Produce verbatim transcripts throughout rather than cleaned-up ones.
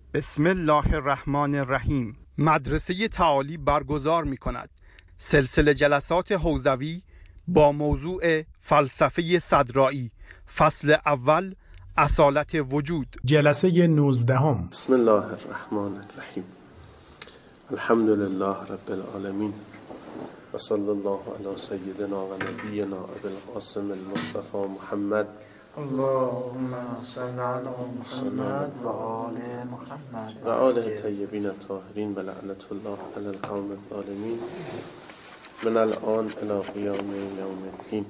بسم الله الرحمن الرحیم. مدرسه تعالی برگزار می کند سلسله جلسات حوزوی با موضوع فلسفه صدرائی، فصل اول، اصالت وجود. جلسه نوزدهم. بسم الله الرحمن الرحیم. الحمد لله رب العالمین و صلی الله علی سیدنا و نبینا ابی القاسم المصطفى محمد. اللهم صل علی محمد و آل محمد و آله طیبین الطاهرین و لعنت الله علی القوم الظالمین من الان الی قیام یوم الدین.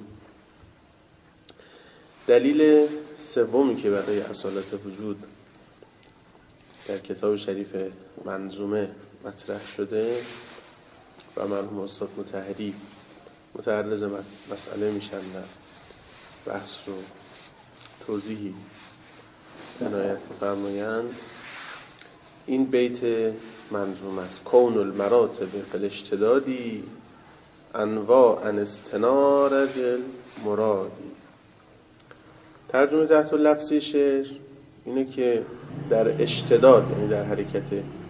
دلیل سومی که برای اصالت وجود در کتاب شریف منظومه مطرح شده و مرحوم استاد مطهری متعرض مسئله میشن و بحث رو توضیحی عنایت بفرمایند، این بیت منظومه است: کون المراتب فی الاشتدادی انواع ان استنارج المرادی. ترجمه تحت لفظی شعر اینه که در اشتداد، یعنی در حرکت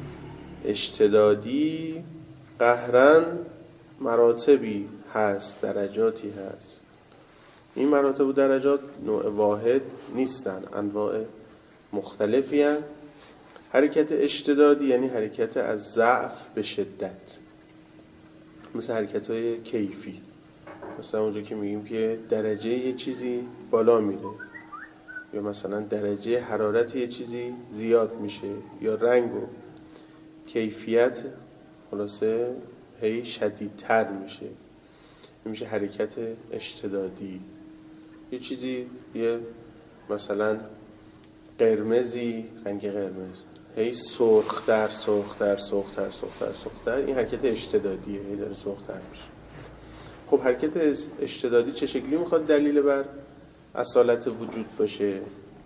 اشتدادی، قهرن مراتبی هست، درجاتی هست. این مراتب و درجات نوع واحد نیستن، انواع مختلفی هستند. حرکت اشتدادی یعنی حرکت از ضعف به شدت، مثل حرکت های کیفی، مثلا اونجا که میگیم که درجه یه چیزی بالا میره، یا مثلا درجه حرارت یه چیزی زیاد میشه، یا رنگ و کیفیت خلاصه هی شدیدتر میشه، میشه حرکت اشتدادی. یه چیزی، یه مثلا قرمزی، رنگ قرمز هی سرختر سرختر سرختر سرختر سرختر، این حرکت اشتدادیه، هی داره سرختر میشه. خب حرکت اشتدادی چه شکلی میخواد دلیل بر اصالت وجود باشه؟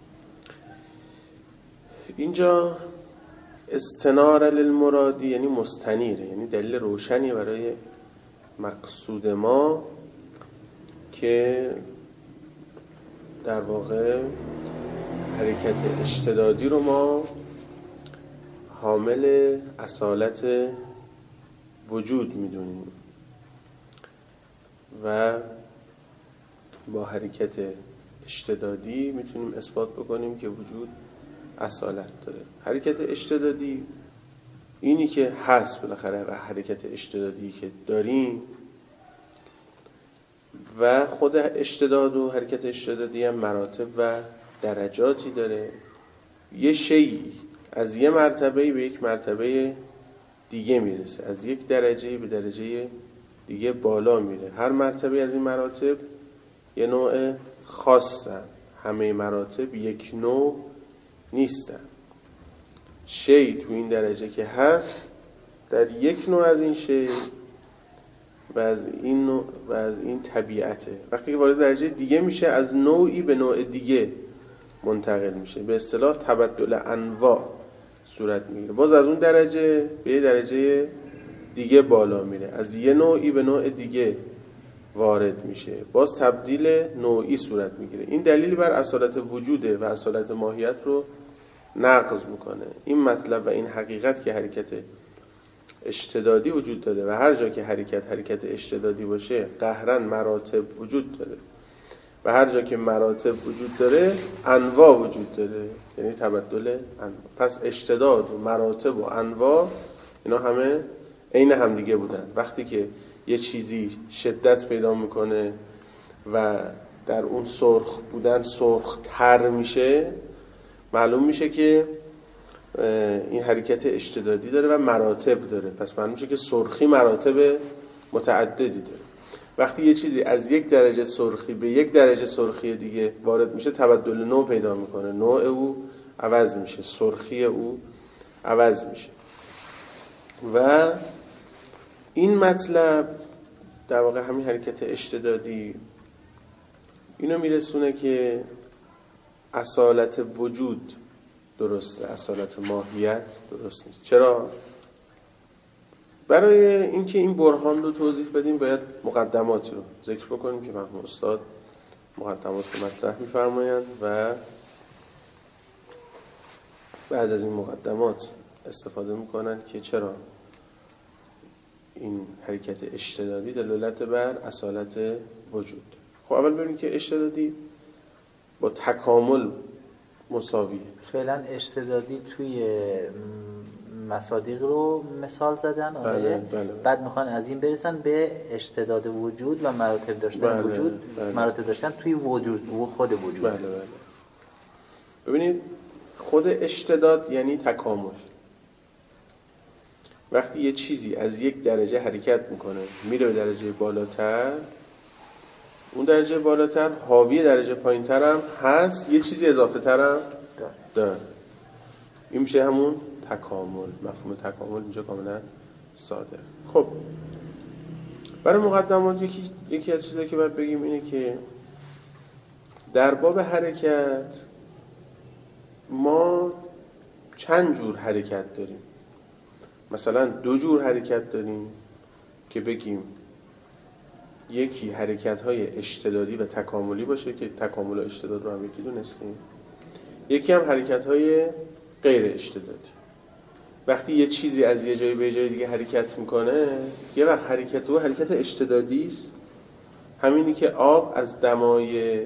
اینجا استنار للمرادی یعنی مستنیره، یعنی دلیل روشنی برای مقصود ما که در واقع حرکت اشتدادی رو ما حامل اصالت وجود میدونیم و با حرکت اشتدادی میتونیم اثبات بکنیم که وجود اصالت داره. حرکت اشتدادی اینی که هست بالاخره، و حرکت اشتدادی که داریم و خود اشتداد و حرکت اشتدادی هم مراتب و درجاتی داره. یه شیئی از یه مرتبه به یک مرتبه دیگه میرسه، از یک درجه به درجه دیگه بالا میره. هر مرتبه از این مراتب یه نوع خاصن، همه مراتب یک نوع نیستن. شی تو این درجه که هست در یک نوع از این شی و از این نوع و از این طبیعته. وقتی که وارد درجه دیگه میشه از نوعی به نوع دیگه منتقل میشه، به اصطلاح تبدل انواع صورت میگیره. باز از اون درجه به یه درجه دیگه بالا میره، از یه نوعی به نوع دیگه وارد میشه، باز تبدیل نوعی صورت میگیره. این دلیلی بر اصالت وجوده و اصالت ماهیت رو نقض میکنه. این مطلب و این حقیقت که حرکت اشتدادی وجود داره و هر جا که حرکت حرکت اشتدادی باشه قهرن مراتب وجود داره و هر جا که مراتب وجود داره انواع وجود داره، یعنی تبدل انواع. پس اشتداد و مراتب و انواع اینا همه عین همدیگه بودن. وقتی که یه چیزی شدت پیدا میکنه و در اون سرخ بودن سرخ تر میشه، معلوم میشه که این حرکت اشتدادی داره و مراتب داره. پس معلوم میشه که سرخی مراتب متعددی داره. وقتی یه چیزی از یک درجه سرخی به یک درجه سرخی دیگه وارد میشه تبدل نوع پیدا میکنه، نوع او عوض میشه، سرخی او عوض میشه. و این مطلب در واقع همین حرکت اشتدادی اینو میرسونه که اصالت وجود درسته، اصالت ماهیت درست نیست. چرا؟ برای اینکه این برهان رو توضیح بدیم باید مقدماتی رو ذکر بکنیم که مرحوم استاد مقدمات رو مطرح می‌فرمایند و بعد از این مقدمات استفاده میکنن که چرا این حرکت اشتدادی دلالت بر اصالت وجود. خب اول ببینیم که اشتدادی با تکامل مساویه. فعلا اشتدادی توی مصادیق رو مثال زدن آره. بله، بله. بعد میخوان از این برسن به اشتداد وجود و مراتب داشتن بله، وجود بله. مراتب داشتن توی وجود و خود وجود. بله بله. ببینید خود اشتداد یعنی تکامل. وقتی یه چیزی از یک درجه حرکت میکنه میره به درجه بالاتر، اون درجه بالاتر حاوی درجه پایین‌تر هم هست، یه چیزی اضافه تر هم داره. این میشه همون تکامل. مفهوم تکامل اینجا کاملا ساده. خب برای مقدمات یکی یکی از چیزایی که باید بگیم اینه که در باب حرکت ما چند جور حرکت داریم. مثلا دو جور حرکت داریم که بگیم یکی حرکت‌های اشتدادی و تکاملی باشه که تکامل و اشتداد رو هم یکی دونستیم. یکی هم حرکت‌های غیر اشتدادی. وقتی یه چیزی از یه جایی به جای دیگه حرکت میکنه، یه وقت حرکت او حرکت اشتدادی است، همینی که آب از دمای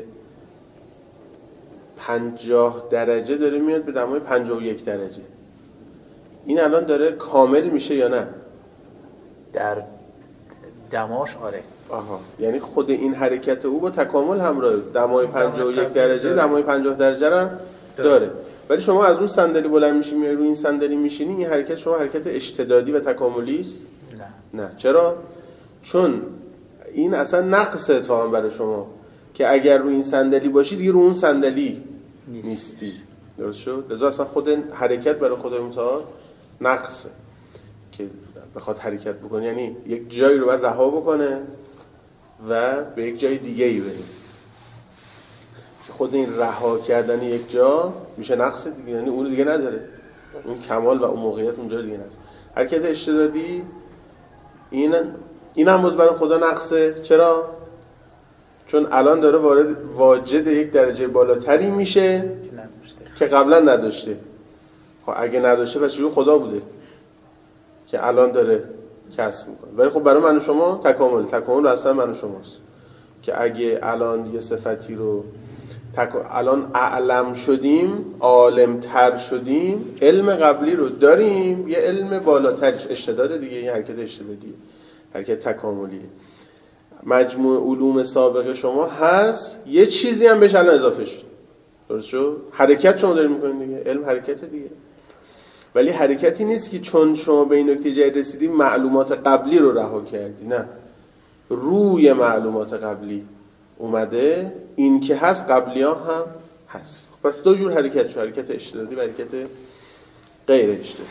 پنجاه درجه داره میاد به دمای پنجاه و یک درجه. این الان داره کامل میشه یا نه؟ در دماش آره. آها، یعنی خود این حرکت او با تکامل همراه، دمای پنجاه و یک درجه دمای پنجاه درجه هم داره. ولی شما از اون صندلی بلند میشی میای روی این صندلی میشینی، این حرکت شما حرکت اشتدادی و تکاملی است؟ نه. نه. چرا؟ چون این اصلا نقص اتفاقا برای شما که اگر روی این صندلی باشی دیگه رو اون صندلی نیست. نیستی. درست شد؟ لذا اصلا خود حرکت برای خدای متعال نقصه که بخواد حرکت بکنه، یعنی یک جایی رو باید رها بکنه و به یک جای دیگه ای بره. که خود این رها کردن یک جا میشه نقص دیگه، یعنی اون دیگه نداره، اون کمال و اون موقعیت اونجا دیگه نداره. حرکت اشتدادی این این هم باز برای خدا نقصه. چرا؟ چون الان داره وارد واجد یک درجه بالاتری میشه که قبلا نداشته. خب اگه نداشته پس چجوری خدا بوده که الان داره کسب میکنه؟ ولی خب برای من و شما تکامل تکامل اصلا من و شماست که اگه الان یه صفتی رو تک... الان اعلم شدیم، عالم تر شدیم، علم قبلی رو داریم، یه علم بالاترش اشتداد دیگه، این حرکت اشتدادیه، حرکت تکاملیه. مجموع علوم سابقه شما هست، یه چیزی هم بهش الان اضافه شد. درست شد؟ حرکت شما داریم میکنید دیگه، علم حرکت دیگه. ولی حرکتی نیست که چون شما به این نکته جای رسیدی معلومات قبلی رو رها کردی. نه، روی معلومات قبلی اومده، این که هست قبلی ها هم هست. پس دو جور حرکت شد، حرکت اشتدادی و حرکت غیر اشتدادی.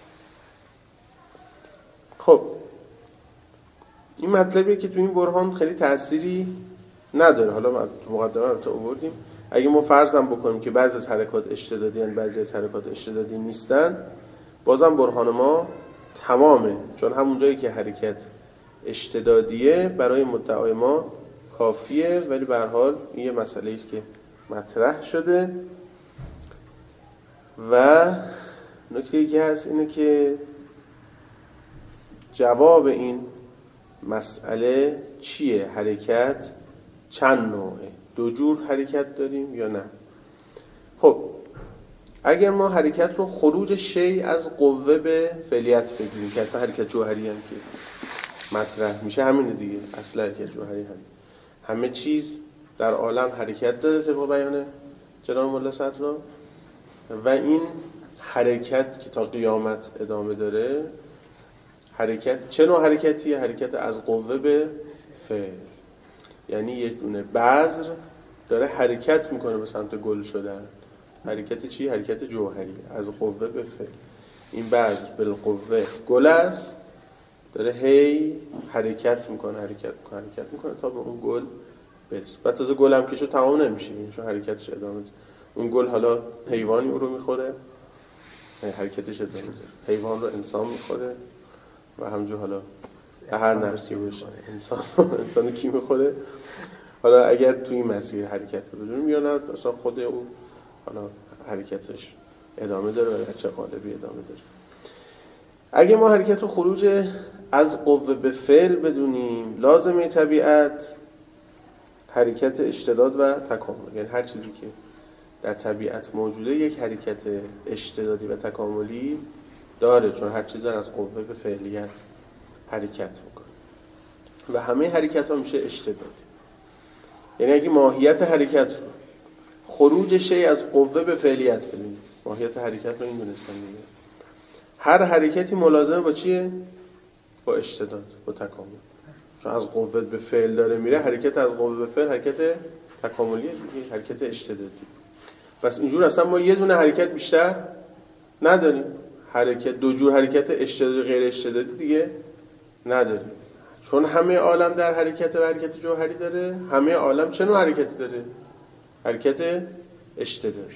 خب این مطلبیه که تو این برهان خیلی تأثیری نداره. حالا ما تو مقدمه رو تا آوردیم. اگه ما فرضم بکنیم که بعضی از حرکات اشتدادی هستند، بعضی از حرکات اشتدادی نیستن، بازم برهان ما تمامه، چون همون جایی که حرکت اشتدادیه برای مدعای ما کافیه. ولی به هر حال این یه مسئله است که مطرح شده. و نکته دیگه هست اینه که جواب این مسئله چیه؟ حرکت چند نوعه؟ دو جور حرکت داریم یا نه؟ خب اگر ما حرکت رو خروج شی از قوه به فعلیت بگیریم که اصلا حرکت جوهری هم که مطرح میشه همینه دیگه، اصل حرکت جوهری هم همه چیز در عالم حرکت داره طبق بیان جناب مولا صدرا. و این حرکت که تا قیامت ادامه داره، حرکت چه نوع حرکتیه؟ حرکت از قوه به فعل. یعنی یک دونه بذر داره حرکت میکنه به سمت گل شدن. حرکت چی؟ حرکت جوهری، از قوه به فعل. این بذر بالقوه گل است، داره هی حرکت میکنه حرکت میکنه حرکت میکنه تا به اون گل برسه. بعد تازه گل هم که شو تمام نمیشه، چون حرکتش ادامه داره. اون گل حالا حیوانی او رو میخوره، حرکتش ادامه داره. حیوان رو انسان میخوره و همونجور حالا به هر نحوی باشه انسان انسان کی میخوره. حالا اگر توی این مسیر حرکت رو بدونیم یا نه اصلا خود او حالا حرکتش ادامه داره و چه قالبی ادامه داره. اگه ما حرکت و خروج از قوه به فعل بدونیم، لازمه طبیعت حرکت اشتداد و تکامل، یعنی هر چیزی که در طبیعت موجوده یک حرکت اشتدادی و تکاملی داره، چون هر چیز از قوه به فعلیت حرکت میکنه و همه حرکت ها میشه اشتدادی. یعنی اگه ماهیت حرکت رو خروج شی از قوه به فعلیت بدونیم، ماهیت حرکت رو این دونستن دیگه، هر حرکتی ملازمه با چیه؟ با اشتداد، با تکامل. چون از قوه به فعل داره میره، حرکت از قوه به فعل حرکت تکاملیه دیگه، حرکت اشتدادی. پس اینجور اصلا ما یه دونه حرکت بیشتر نداریم، حرکت دو جور حرکت اشتدادی غیر اشتدادی دیگه نداریم، چون همه عالم در حرکت و حرکت جوهری داره. همه عالم چه نوع حرکتی داره؟ حرکت اشتدادی.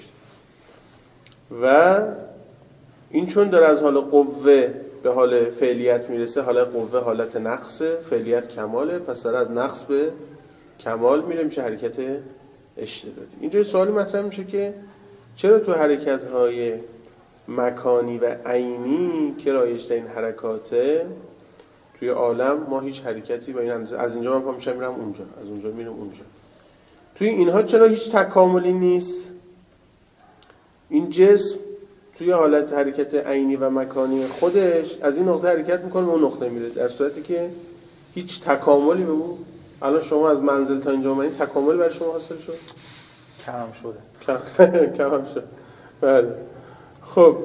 و این چون داره از حال قوه به حال فعلیت میرسه، حالا قوه حالت نقصه، فعلیت کماله، پس داره از نقص به کمال میره، میشه حرکت اشتدادی. اینجا سوالی مطرح میشه که چرا تو حرکت‌های مکانی و عینی که رایج‌ترین حرکاته توی عالم ما هیچ حرکتی با این اندازه، از اینجا من پا میشم میرم اونجا، از اونجا میرم اونجا، توی اینها چرا هیچ تکاملی نیست؟ این جسم توی حالت حرکت عینی و مکانی خودش از این نقطه حرکت میکنه به اون نقطه میره، در صورتی که هیچ تکاملی به اون. الان شما از منزل تا اینجا اومدین، تکاملی برای شما حاصل شد؟ کم شده. کم کم شد. بله. خب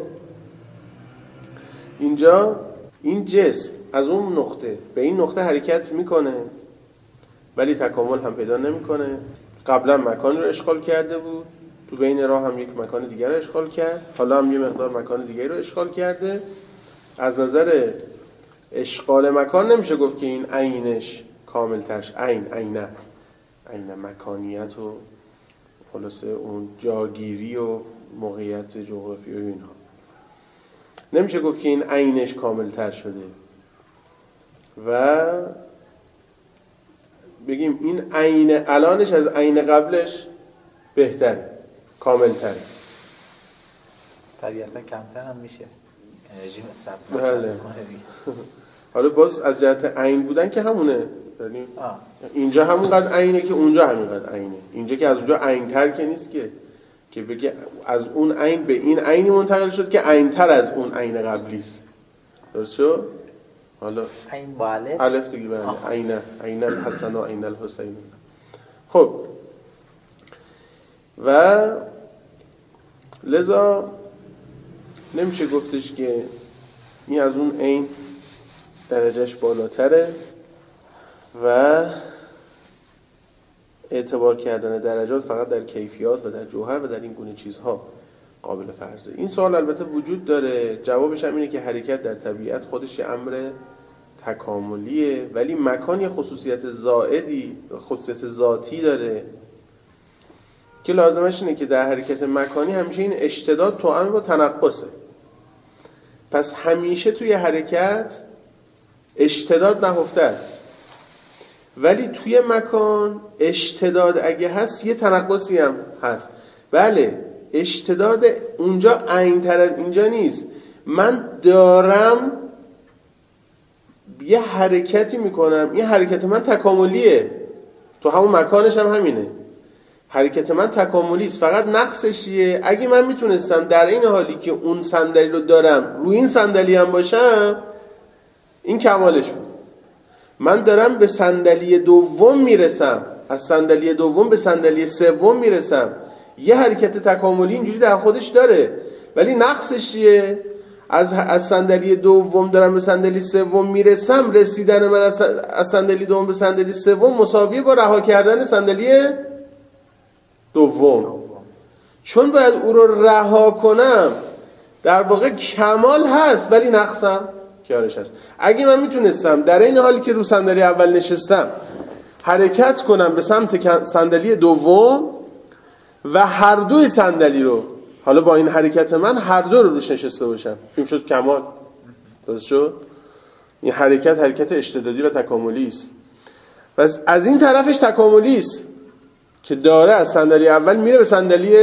اینجا این جسم از اون نقطه به این نقطه حرکت میکنه ولی تکامل هم پیدا نمیکنه. قبلا مکان رو اشغال کرده بود، تو بین راه هم یک مکان دیگر رو اشغال کرد، حالا هم یه مقدار مکان دیگری رو اشغال کرده. از نظر اشغال مکان نمیشه گفت که این عینش کامل ترش، عین عینه عین مکانیت و خلاصه اون جاگیری و موقعیت جغرافی و اینها، نمیشه گفت که این عینش کامل تر شده و بگیم این عین الانش از عین قبلش بهتره، کامل تره. طبیعتا کمتر هم میشه انرژی مصرف بله. حالا باز از جهت عین بودن که همونه، یعنی اینجا همونقدر عینه که اونجا همونقدر عینه. اینجا که از اونجا عین‌تر که نیست که که بگه از اون عین به این عینی منتقل شد که عین‌تر از اون عین قبلی است. درست شد؟ حالا عین با الف الف دیگه بله، عین عین الحسن و عین الحسین. خب و لذا نمیشه گفتش که این از اون عین درجهش بالاتره و اعتبار کردن درجات فقط در کیفیات و در جوهر و در این گونه چیزها قابل فرضه. این سوال البته وجود داره، جوابش هم اینه که حرکت در طبیعت خودش یه امر تکاملیه، ولی مکان یه خصوصیت زائدی، خصوصیت ذاتی داره که لازمش اینه که در حرکت مکانی همیشه این اشتداد توأم با تنقصه. پس همیشه توی حرکت اشتداد نهفته است، ولی توی مکان اشتداد اگه هست یه تنقصی هم هست. بله اشتداد اونجا عین‌تر از اینجا نیست، من دارم یه حرکتی میکنم، این حرکت من تکاملیه، تو همون مکانش هم همینه، حرکت من تکاملی است، فقط نقصش چیه؟ اگه من میتونستم در این حالی که اون صندلی رو دارم روی این صندلی هم باشم، این کمالش بود. من دارم به صندلی دوم میرسم، از صندلی دوم به صندلی سوم میرسم، یه حرکت تکاملی اینجوری در خودش داره، ولی نقصش چیه؟ از از صندلی دوم دارم به صندلی سوم میرسم، رسیدن من از صندلی دوم به صندلی سوم مساویه با رها کردن صندلی دوم. چون باید او رو رها کنم، در واقع کمال هست ولی نقصم کارش هست. اگه من میتونستم در این حالی که رو صندلی اول نشستم حرکت کنم به سمت صندلی دوم و هر دوی صندلی رو، حالا با این حرکت من هر دو رو روش نشسته باشم، این شد کمال. درست شد؟ این حرکت حرکت اشتدادی و تکاملی است. پس از این طرفش تکاملی است که داره از صندلی اول میره به صندلی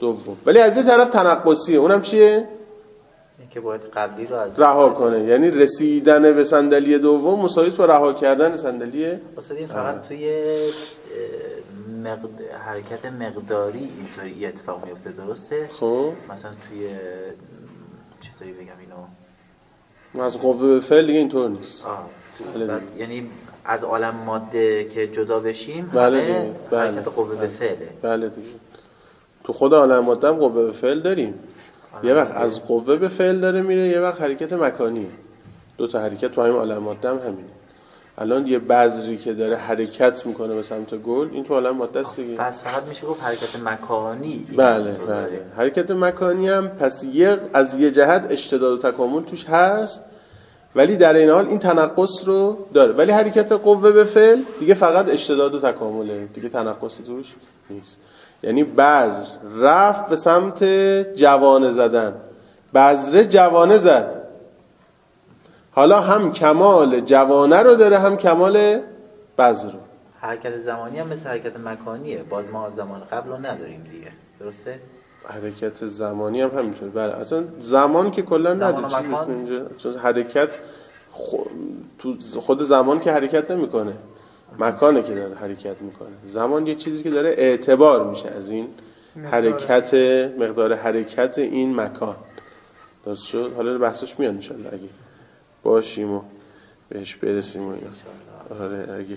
دوم. ولی از یه طرف تنقصیه، اونم چیه؟ که باید قبلی رو از رها کنه. یعنی رسیدن به صندلی دوم مساوی است با رها کردن صندلی. واسه این فقط توی مقد... حرکت مقداری اینطوری اتفاق میفته، درسته؟ خب مثلا توی چطوری بگم اینو، از قوه به فعل دیگه اینطور نیست. آه. بعد... یعنی از عالم ماده که جدا بشیم بله همه دیگه. بله. حرکت قوه به فعله. بله دیگه. تو خود عالم ماده هم قوه به فعل داریم. یه وقت از قوه به فعل داره میره، یه وقت حرکت مکانیه. دو تا حرکت تو همین عالم ماده هم همینه. الان یه بذری که داره حرکت میکنه به سمت گل، این تو عالم ماده است دیگه. پس فقط میشه گفت حرکت مکانی. بله بله. حرکت مکانی هم پس یه از یه جهت اشتداد و تکامل توش هست، ولی در این حال این تنقص رو داره. ولی حرکت قوه به فعل دیگه فقط اشتداد و تکامله، دیگه تنقصی توش نیست. یعنی بذر رفت به سمت جوانه زدن، بذره جوانه زد، حالا هم کمال جوانه رو داره هم کمال بذر رو. حرکت زمانی هم مثل حرکت مکانیه، باز ما زمان قبل رو نداریم دیگه، درسته؟ حرکت زمانی هم همینطور. بله اصلا زمان که کلا نداره چیزی مثل اینجا، چون حرکت خو... تو خود زمان که حرکت نمیکنه، مکانه که داره حرکت میکنه. زمان یه چیزی که داره اعتبار میشه از این حرکت، مقدار حرکت این مکان. درست شد؟ حالا بحثش میاد ان شاء الله اگه باشیم و بهش برسیم. آره اگه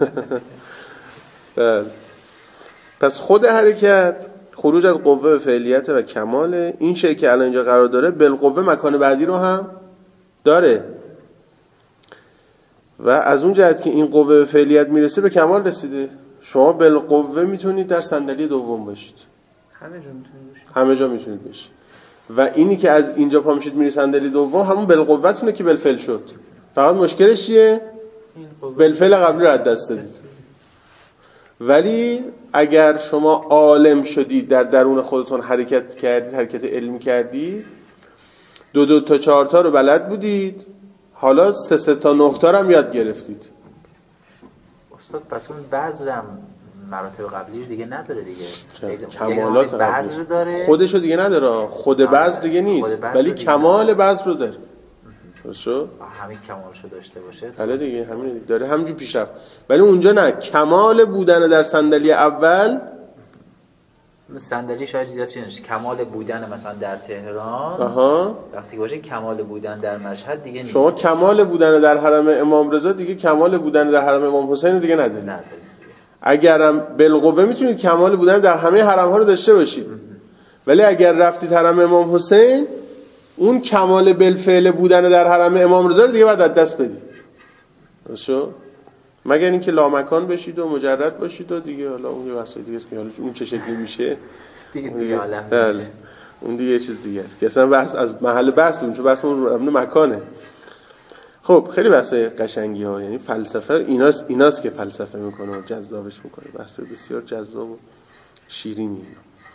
بله. پس خود حرکت خروج از قوه به فعلیت و کمال این شی که الان اینجا قرار داره، بالقوه مکان بعدی رو هم داره و از اون جهت که این قوه به فعلیت میرسه به کمال رسیده. شما بالقوه میتونید در صندلی دوم باشید، همه جا میتونید باشید، همه جا میتونید باشید و اینی که از اینجا پا میشید میری صندلی دوم همون بالقوتونه که بالفعل شد. فقط مشکلش چیه؟ بالفعل قبلی رو از دست دادید. ولی اگر شما عالم شدید، در درون خودتون حرکت کردید، حرکت علمی کردید، دو دو تا چهار تا رو بلد بودید، حالا سه سه تا نه تا رو هم یاد گرفتید. استاد پس اون بذرم مراتب قبلی دیگه نداره دیگه، کمالات بذر داره، خودشو دیگه نداره، خود بذر دیگه نیست، ولی کمال بذر رو داره. درسته؟ همین کمالشو داشته باشه. بله دیگه همین داره، همینجور پیش رفت. ولی اونجا نه، کمال بودن در صندلی اول، صندلی شاید زیاد چیزش کمال بودن مثلا در تهران، آها، وقتی باشه کمال بودن در مشهد دیگه نیست. شما کمال بودن در حرم امام رضا دیگه کمال بودن در حرم امام حسین دیگه ندارید. ندارید. اگرم بالقوه میتونید کمال بودن در همه حرم ها رو داشته باشید، ولی اگر رفتید حرم امام حسین، اون کمال بالفعل بودن در حرم امام رضا رو دیگه باید از دست بدید. درسته؟ مگر اینکه لامکان بشید و مجرد باشید و دیگه حالا اون یه وسایل دیگه است که حالا اون چه شکلی میشه دیگه دیگه عالم نیست. اون دیگه یه چیز دیگه است که اصلا بحث از محل بحث اون، چون بحث اون مکانه. خب خیلی بحث قشنگی ها، یعنی فلسفه ایناست ایناست که فلسفه میکنه و جذابش میکنه. بحث بسیار جذاب و شیرینی.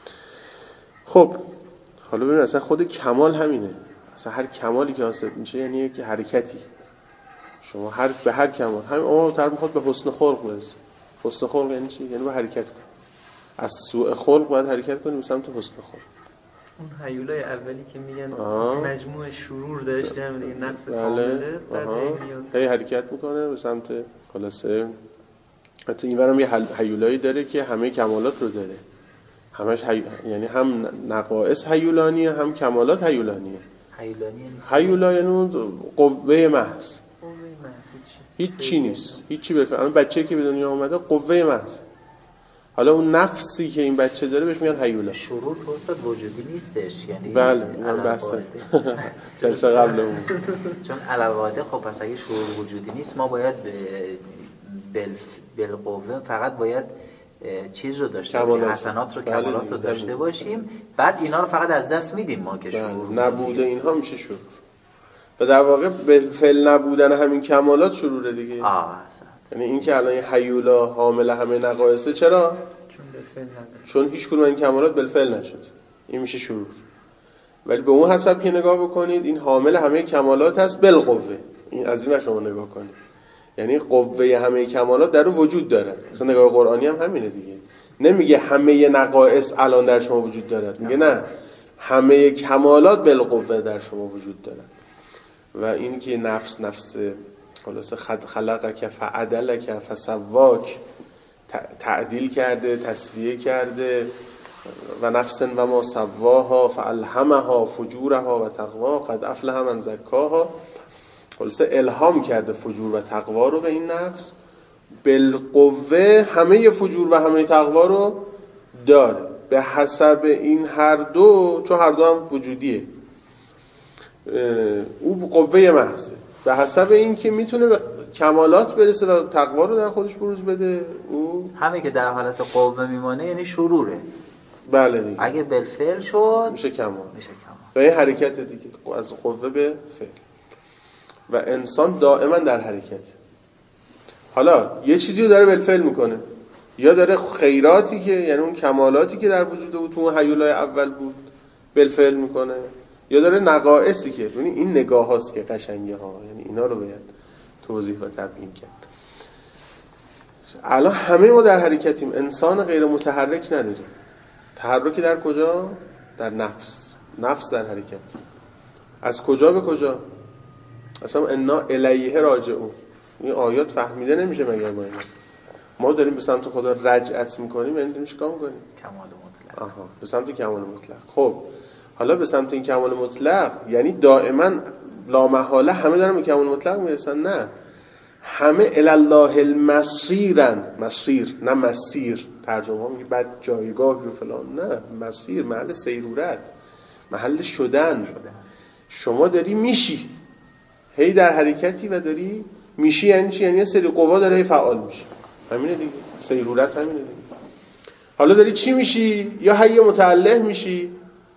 خب حالا ببین اصلا خود کمال همینه. اصلا هر کمالی که حاصل میشه یعنی یک حرکتی. شما هر به هر کمال، همین اون طرف میخواد به حسن خلق برسه. حسن خلق یعنی چی؟ یعنی با حرکت کن. از سوء خلق باید حرکت کنی به سمت حسن خلق. اون هیولای اولی که میگن مجموع شرور داشتن دیگه نقص کامله، بعد هی حرکت میکنه به سمت خلاصه. حتی اینورم یه هیولایی داره که همه کمالات رو داره. همش هی... یعنی هم نقائص هیولانیه هم کمالات هیولانیه. هیولانی نیست. هیولا یعنی اون قوه محض. قوه محض هیچ چی نیست. هیچ چی بفهم. الان بچه‌ای که به دنیا اومده قوه محض. حالا اون نفسی که این بچه داره بهش میگن هیولا. شرور که استاد وجودی نیستش، یعنی بله این بحثه جلسه قبل اون. چون علاوه خب پس اگه شرور وجودی نیست ما باید بل بالقوه فقط باید چیز رو داشته باشیم، حسنات رو کمالات بله رو داشته باشیم، بعد اینا رو فقط از دست میدیم ما که شرور بله. نبوده اینها میشه شرور و در واقع بالفعل نبودن همین کمالات شروره دیگه. آه یعنی این که الان یه هیولا حامل همه نقایصه، چرا؟ چون بالفعل نداره، چون هیچ کدوم این کمالات بالفعل نشد، این میشه شرور. ولی به اون حساب که نگاه بکنید این حامل همه کمالات هست بالقوه. این از این شما نگاه کنید، یعنی قوه همه کمالات در اون وجود داره. مثلا نگاه قرآنی هم همینه دیگه. نمیگه همه نقائص الان در شما وجود دارد، میگه نه، همه کمالات بالقوه در شما وجود دارد. و این که نفس نفس خلاصه خلقک فعدلک فسواک، تعدیل کرده، تسویه کرده، و نفس و ما سواها فالهمها فجورها و تقوا قد افلح من زکاها. خلاصه الهام کرده فجور و تقوا رو به این نفس، بالقوه همه فجور و همه تقوا رو داره به حسب این هر دو، چون هر دو هم وجودیه. او قوه محضه، به حسب این که میتونه به کمالات برسه و تقوا رو در خودش بروز بده. او همه که در حالت قوه میمانه یعنی شروره. بله دیگه. اگه بالفعل شد میشه کمال، میشه کمال. و این حرکت دیگه از قوه به فعل، و انسان دائما در حرکت. حالا یه چیزی رو داره بالفعل میکنه، یا داره خیراتی که یعنی اون کمالاتی که در وجود او تو هیولای اول بود بالفعل میکنه، یا داره نقائصی که یعنی این نگاه هاست که قشنگه ها، یعنی اینا رو باید توضیح و تبیین کرد. الان همه ما در حرکتیم، انسان غیر متحرک نداریم. تحرکی در کجا؟ در نفس. نفس در حرکت. از کجا به کجا؟ اصلا انا الیه راجعون. این آیات فهمیده نمیشه مگر ما اینا. ما داریم به سمت خدا رجعت میکنیم، یعنی داریم چیکار میکنیم؟ کمال مطلق. آها، به سمت کمال مطلق. خب حالا به سمت این کمال مطلق یعنی دائما لامحاله همه دارن به کمال مطلق میرسن؟ نه، همه الی الله المسیرن. مسیر نه مسیر، ترجمه ها میگه بعد جایگاه و فلان، نه، مسیر محل سیرورت، محل شدن. شما داری میشی، هی در حرکتی و داری میشی. یعنی چی؟ یعنی یه سری قوا داره هی فعال میشه. همینه دیگه، سیرورت همینه دیگه. حالا داری چی میشی؟ یا هی متعلق میشی،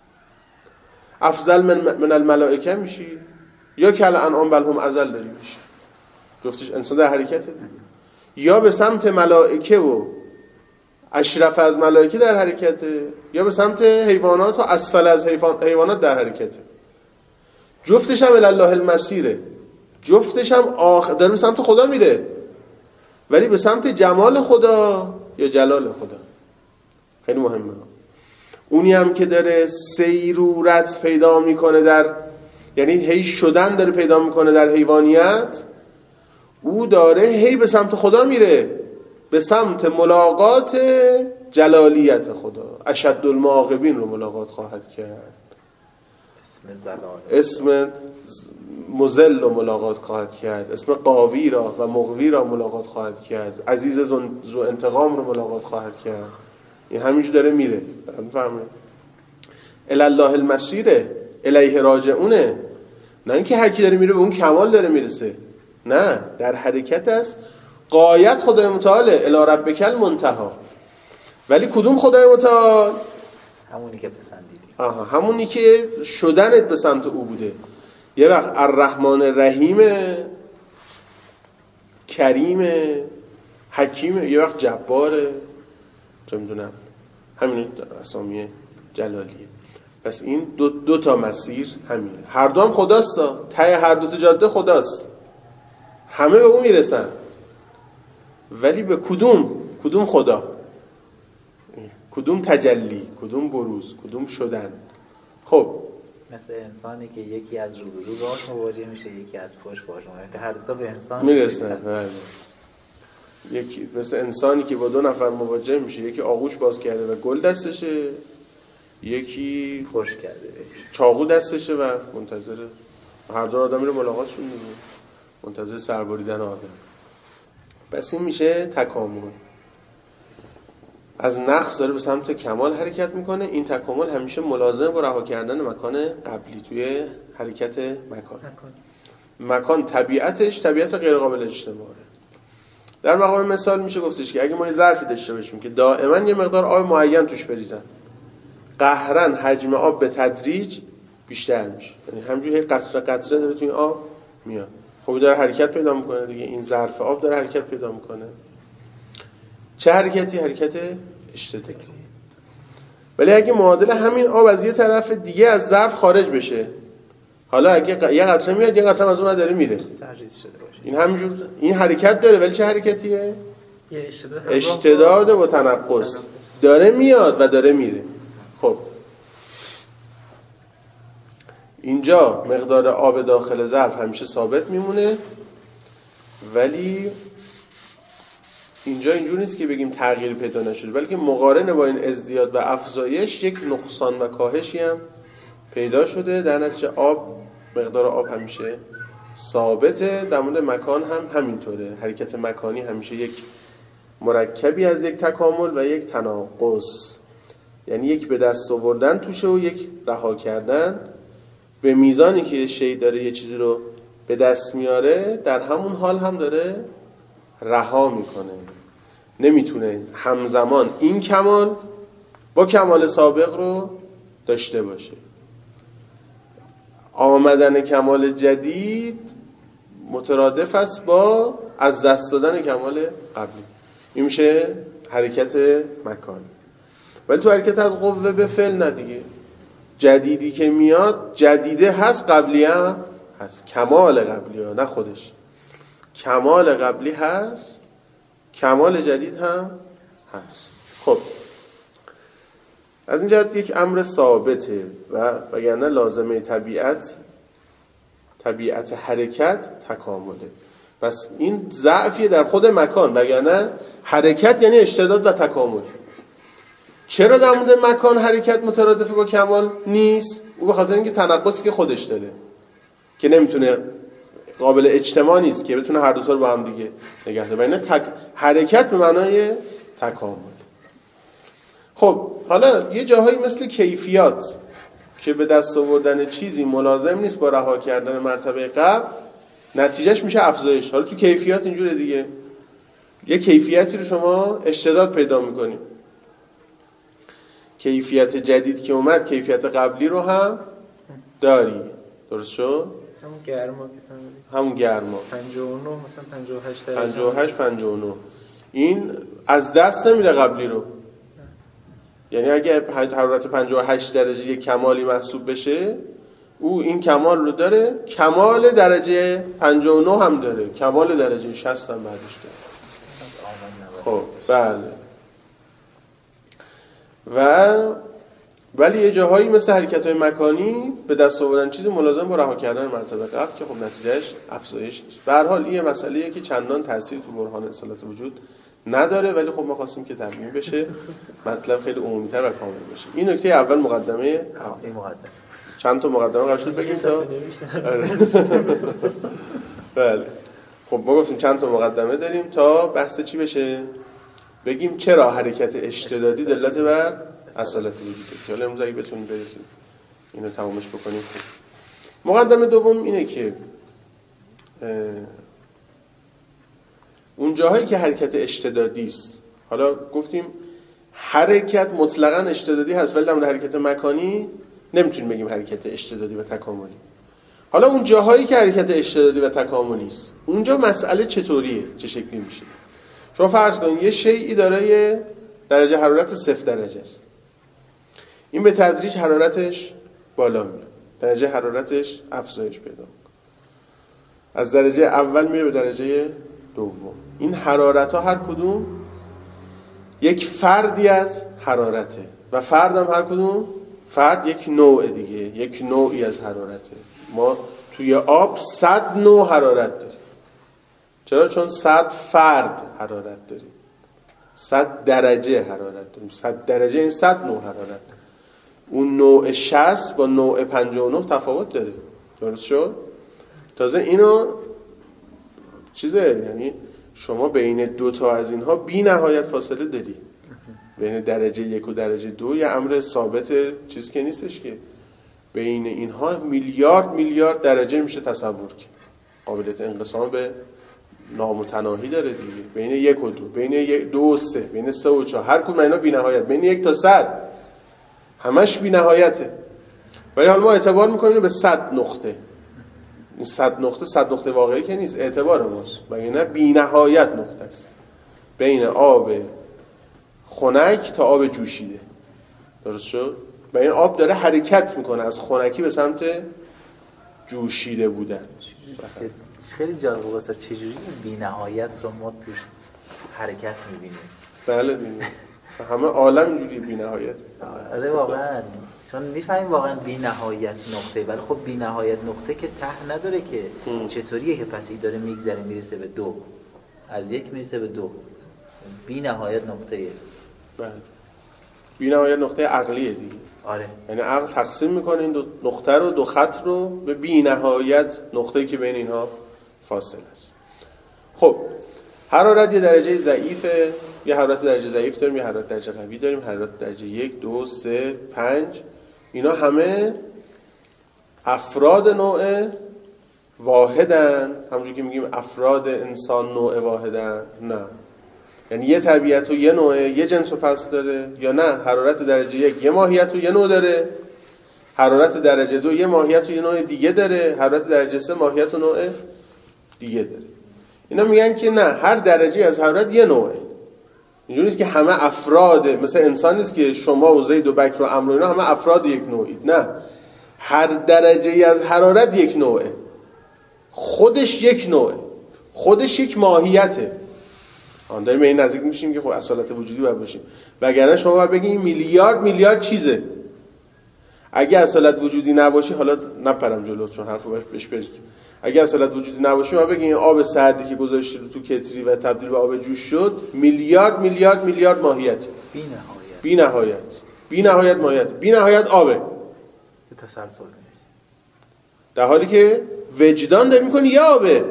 افضل من, من الملائکه میشی، یا کل انعام بل هم اضل داری میشی. جفتش انسان در حرکته دیگه. یا به سمت ملائکه و اشرف از ملائکه در حرکته، یا به سمت حیوانات و اسفل از حیوانات در حرکته. جفتش هم الله المسیره، جفتش هم آخ... داره به سمت خدا میره، ولی به سمت جمال خدا یا جلال خدا. خیلی مهمه. اونی هم که داره سیرورت پیدا میکنه در، یعنی هی شدن داره پیدا میکنه در حیوانیت، او داره هی به سمت خدا میره، به سمت ملاقات جلالیت خدا. اشد المعاقبین رو ملاقات خواهد کرد. اسم زلال، اسم مذل رو ملاقات خواهد کرد، اسم قاوی را و مغوی را ملاقات خواهد کرد، عزیز ذو انتقام رو ملاقات خواهد کرد. این همینجور داره میره. میفهمه؟ الی الله المسیره، الیه راجعونه. نه اینکه هر کی داره میره به اون کمال داره میرسه، نه، در حرکت است. غایت خدای متعاله، الی ربک المنتهی. ولی کدوم خدای متعال؟ همونی که پسندیدی. آها، همونی که شدنت به سمت او بوده. یه وقت الرحمن الرحیم، کریم، حکیم، یه وقت جباره، چه میدونم، همین اسامی جلالیه. پس این دو, دو تا مسیر همینه، هر دو هم خداست، ته هر دو تا جاده خداست، همه به اون میرسن. ولی به کدوم کدوم خدا، کدوم تجلی، کدوم بروز، کدوم شدن. خب مثل انسانی که یکی از رو به رو باش مواجه میشه، یکی از پشت باش مواجه، هر دو تا به انسان میرسن. بله. یکی مثل انسانی که با دو نفر مواجه میشه، یکی آغوش باز کرده و گل دستشه، یکی خوش کرده چاقو دستشه و منتظر هر دو آدم رو ملاقاتشون دیگه، منتظر سربریدن آدم. پس این میشه تکامل. از نقص داره به سمت کمال حرکت میکنه. این تکامل همیشه ملازم با رها کردن مکان قبلی توی حرکت مکان. مکان طبیعتش طبیعت غیر قابل اجتماعه. در مقام مثال میشه گفتش که اگه ما یه ظرفی داشته باشیم که دائما یه مقدار آب معین توش بریزن، قهرن حجم آب به تدریج بیشتر میشه، یعنی همینجوری قطره قطره داره توی آب میاد. خب داره حرکت پیدا میکنه دیگه، این ظرف آب داره حرکت پیدا میکنه. چه حرکتی؟ حرکت اشتدالی. ولی اگه معادل همین آب از یه طرف دیگه از ظرف خارج بشه، حالا اگه یه قطره میاد یه قطره از اون داره میره، این همینجور این حرکت داره، ولی چه حرکتیه؟ اشتداد, اشتداد و تنقص. داره میاد و داره میره. خب اینجا مقدار آب داخل ظرف همیشه ثابت میمونه، ولی اینجا اینجور نیست که بگیم تغییر پیدا نشده، بلکه مقارنه با این ازدیاد و افزایش یک نقصان و کاهشی هم پیدا شده. در نتیجه آب، مقدار آب همیشه ثابته. در مورد مکان هم همینطوره. حرکت مکانی همیشه یک مرکبی از یک تکامل و یک تناقض، یعنی یک به دست آوردن توشه و یک رها کردن. به میزانی که شی داره یه چیزی رو به دست میاره، در همون حال هم داره رها میکنه. نمیتونه همزمان این کمال با کمال سابق رو داشته باشه. آمدن کمال جدید مترادف است با از دست دادن کمال قبلی. این میشه حرکت مکانی. ولی تو حرکت از قوه به فعل نه دیگه. جدیدی که میاد جدیده هست، قبلی هم هست. کمال قبلی ها، نه خودش. کمال قبلی هست، کمال جدید هم هست. خب از این جهت یک امر ثابته و وگرنه لازمه طبیعت طبیعت حرکت تکامله. پس این ضعفیه در خود مکان، وگرنه حرکت یعنی اشتداد و تکامل. چرا در مورد مکان حرکت مترادف با کمال نیست؟ او به خاطر اینکه تناقضی که خودش داره که نمیتونه، قابل اجتماع نیست که بتونه هر دو تا رو با هم دیگه نگه داره. یعنی تک... حرکت به معنای تکامل. خب حالا یه جاهایی مثل کیفیات که به دست آوردن چیزی ملازم نیست با رها کردن مرتبه قبل، نتیجهش میشه افزایش. حالا تو کیفیات اینجوره دیگه. یه کیفیتی رو شما اشتداد پیدا میکنی، کیفیت جدید که اومد کیفیت قبلی رو هم داری. درست شد؟ همون گرما که فهمیدی، همون گرما پنجاه و نه مثلا پنجاه و هشت درجه، پنجاه و هشت پنجاه و نه این از دست نمیده قبلی رو. یعنی اگه حرارت پنجاه و هشت درجه یک کمالی محسوب بشه، او این کمال رو داره، کمال درجه پنجاه و نه هم داره، کمال درجه شصت هم بعدش داره. خب بله. و ولی یه جاهایی مثل حرکت‌های مکانی به دست آوردن چیزی ملازم با رها کردن مرتبه قبل که خب نتیجهش افزایش نیست. به هر حال این مسئله‌ایه که چندان تأثیر تو برهان اصالت وجود نداره، ولی خب ما خواستیم که تبیین بشه، مطلب خیلی عمومی‌تر و کامل بشه. این نکته اول مقدمه. این مقدمه چند تا مقدمه قرار شد بگیم تا بله. خب ما گفتیم چند تا مقدمه داریم تا بحث چی بشه؟ بگیم چرا حرکت اشتدادی دلالت بر اصالت وجود داره. حالا امروز اگه بتونیم برسیم اینو تمامش بکنیم. مقدمه دوم اینه که اون جاهایی که حرکت اشتدادی است، حالا گفتیم حرکت مطلقاً اشتدادی هست، ولی در مورد حرکت مکانی نمیتونیم بگیم حرکت اشتدادی و تکاملی. حالا اون جاهایی که حرکت اشتدادی و تکاملی است، اونجا مسئله چطوریه؟ چه شکلی میشه؟ شما فرض کنید یه شیئی داره یه درجه حرارت صفر درجه است. این به تدریج حرارتش بالا میره، درجه حرارتش افزایش پیدا میکنه، از درجه اول میره به درجه دوم. این حرارت ها هر کدوم یک فردی از حرارته و فرد هم هر کدوم فرد یک نوع دیگه، یک نوعی از حرارته. ما توی آب صد نوع حرارت داریم. چرا؟ چون صد فرد حرارت داریم، صد درجه حرارت داریم. صد درجه این صد نوع حرارت. اون نوع شصت با نوع پنجاه و نه تفاوت داره. درست شد؟ تازه اینو چیزه، یعنی شما بین دو تا از اینها بی نهایت فاصله داری. بین درجه یک و درجه دو یه امر ثابت چیز که نیستش که بین اینها میلیارد میلیارد درجه میشه تصور که قابلیت انقسام به نامتناهی داره دیگه. بین یک و دو، بین دو و سه، بین سه و چهار، هر کدوم اینا بی نهایت. بین یک تا صد همش بی نهایته. ولی حالا ما اعتبار میکنیم به صد نقطه. این صد نقطه صد نقطه واقعی که نیست، اعتبار ماست. مگه نه بی نهایت نقطه است بین آب خنک تا آب جوشیده. درست شد؟ و این آب داره حرکت میکنه از خنکی به سمت جوشیده بودن. خیلی جالبه واسه چجوری بی نهایت رو ما توش حرکت میبینیم. بله دیگه. همه عالم اینجوری بی نهایت. آره واقعا، چون میفهمیم واقعا بی نهایت نقطه، ولی خب بی نهایت نقطه که ته نداره که ام. چطوریه که پس این داره میگذره میرسه به دو، از یک میرسه به دو، بی نهایت نقطه. بله بی نهایت نقطه عقلیه دیگه. آره، یعنی عقل تقسیم میکنه این دو نقطه رو، دو خط رو، به بی نهایت نقطه‌ای که بین اینها فاصله است. خب حرارت یه درجه ضعیفه، یه حرارت درجه ضعیف داریم، یه حرارت درجه قوی داریم، حرارت درجه یک، دو، سه، پنج، اینا همه افراد نوع واحدن. همونجوری که میگیم افراد انسان نوع واحدن، نه، یعنی یه طبیعت و یه نوع، یه جنس و فصل داره، یا نه حرارت درجه یک یه ماهیت و یه نوع داره، حرارت درجه دو یه ماهیت و یه نوع دیگه داره، حرارت درجه سه ماهیت و نوع دیگه داره. اینا میگن که نه، هر درجه از حرارت یه نوعه. اینجوری نیست که همه افراد، مثل انسان نیست که شما و زید و بکر و عمرو اینا همه افراد یک نوعید. نه، هر درجه از حرارت یک نوعه، خودش یک نوعه، خودش یک ماهیته. آن داریم به این نزدیک میشیم که خب اصالت وجودی باید باشیم، وگرنه شما باید بگید میلیارد میلیارد چیزه. اگه اصالت وجودی نباشی، حالا نپرم جلو چون حرفو بهش برسیم، اگه اصالت وجودی نباشی ما بگیم آب سردی که گذاشتی رو تو کتری و تبدیل به آب جوش شد، میلیارد میلیارد میلیارد ماهیت، بی نهایت بی نهایت بی نهایت ماهیت، بی نهایت آبه، به تسلسل میرسه، در حالی که وجدان داری میکنی یه آبه.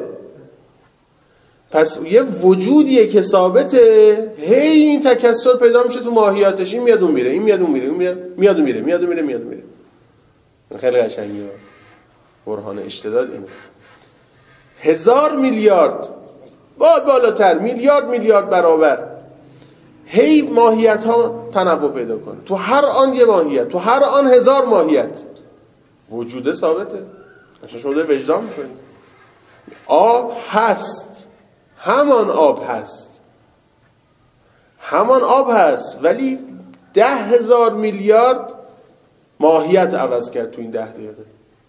پس یه وجودیه که ثابته، هی این تکثر پیدا میشه تو ماهیاتش، این میاد اون میره، این میاد اون میره، این میاد اون میره، میاد اون میره، میاد اون میره. خیلی قشنگه، برهان اشتداد اینه. هزار میلیارد با بالاتر، میلیارد میلیارد برابر، هی ماهیت ها تنوع پیدا کنه، تو هر آن یه ماهیت، تو هر آن هزار ماهیت، وجود ثابته. عشان شما داره وجدان میکنید. آب هست، همان آب هست، همان آب هست، ولی ده هزار میلیارد ماهیت عوض کرد تو این ده دقیقه.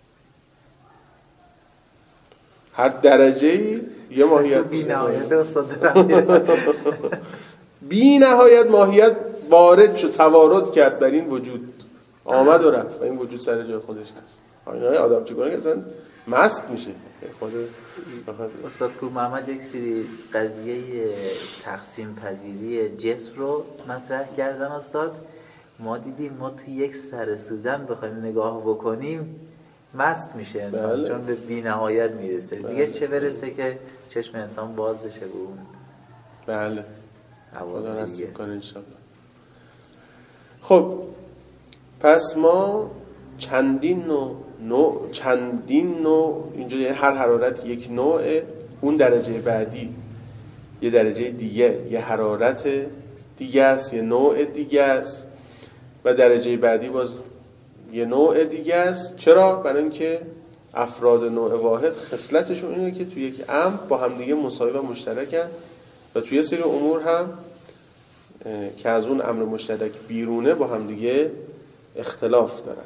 هر درجه‌ای یه ماهیت، بی نهایت استاد دارم بی نهایت ماهیت وارد شد، توارد کرد بر این وجود، آمد و رفت و این وجود سر جای خودش هست. آینهای آدم چگونه که اصلا مست میشه خود استاد کوه محمد یک سری قضیه تقسیم پذیری جسم رو مطرح کردن استاد. ما دیدیم ما تو یک سر سوزن بخوایم نگاه بکنیم مست میشه انسان. بله. چون به بی نهایت میرسه. بله. دیگه چه برسه که چشم انسان باز بشه به اون. بله خدا نصیب کنه انشالله. خب پس ما چندین نوع نوع چندین نوع اینجا، یعنی هر حرارت یک نوعه، اون درجه بعدی یه درجه دیگه، یه حرارت دیگه است، یه نوع دیگه است، و درجه بعدی باز یه نوع دیگه است. چرا؟ برای اینکه افراد نوع واحد خصلتشون اینه که توی یک امر با هم دیگه مساوی و مشترکن و توی سری امور هم که از اون امر مشترک بیرونه با هم دیگه اختلاف دارن.